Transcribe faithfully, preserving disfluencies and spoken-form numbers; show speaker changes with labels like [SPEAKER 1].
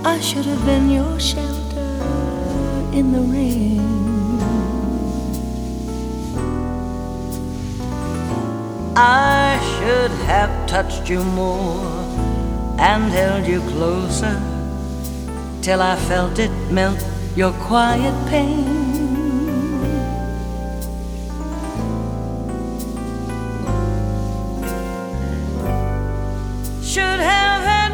[SPEAKER 1] I should have been your shelter in the rain. I should have touched you more and held you closer till I felt it melt your quiet pain.